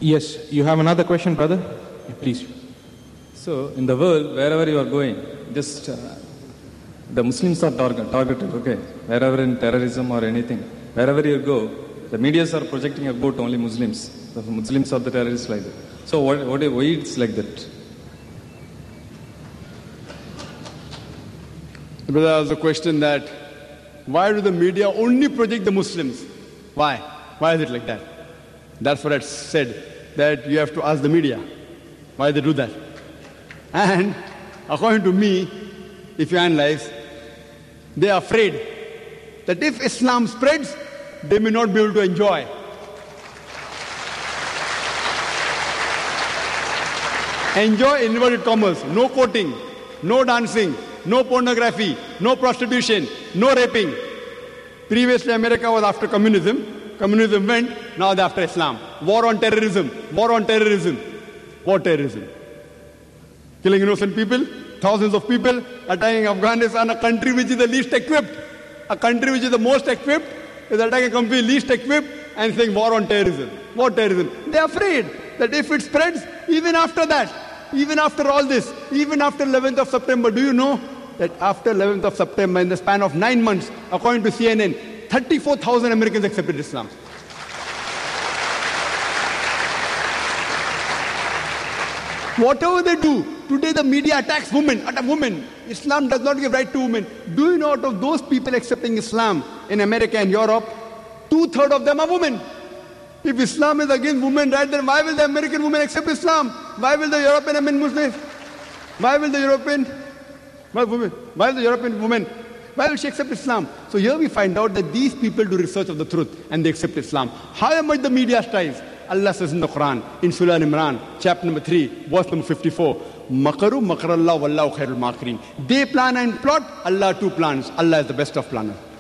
Yes, you have another question, brother? Yeah, please. So, in the world, wherever you are going, just the Muslims are targeted, okay? Wherever in terrorism or anything, wherever you go, the medias are projecting about only Muslims. The Muslims are the terrorists like that. So, why it's like that? The brother asked the question that, why do the media only project the Muslims? Why? Why is it like that? That's what I said, that you have to ask the media why they do that. And according to me, if you analyze, they are afraid that if Islam spreads, they may not be able to enjoy. Enjoy in inverted commas, no quoting, no dancing, no pornography, no prostitution, no raping. Previously America was after communism. Communism went, now they're after Islam. War on terrorism, war on terrorism. What terrorism? Killing innocent people, thousands of people, attacking Afghanistan, a country which is the least equipped. A country which is the most equipped is attacking a country least equipped and saying war on terrorism. What terrorism? They're afraid that if it spreads, even after that, even after all this, even after 11th of September, do you know that after 11th of September, in the span of 9 months, according to CNN, 34,000 Americans accepted Islam. Whatever they do, today the media attacks women, Islam does not give right to women. Do you know out of those people accepting Islam in America and Europe, 2/3 of them are women. If Islam is against women right, then why will the American women accept Islam? Why will the European Muslims? Why will the European women? Why will she accept Islam? So here we find out that these people do research of the truth and they accept Islam. However much the media strives, Allah says in the Quran, in Surah Al-Imran, chapter number 3, verse number 54, Makaru makarallah wallahu khairul makirin. They plan and plot, Allah too plans. Allah is the best of planners.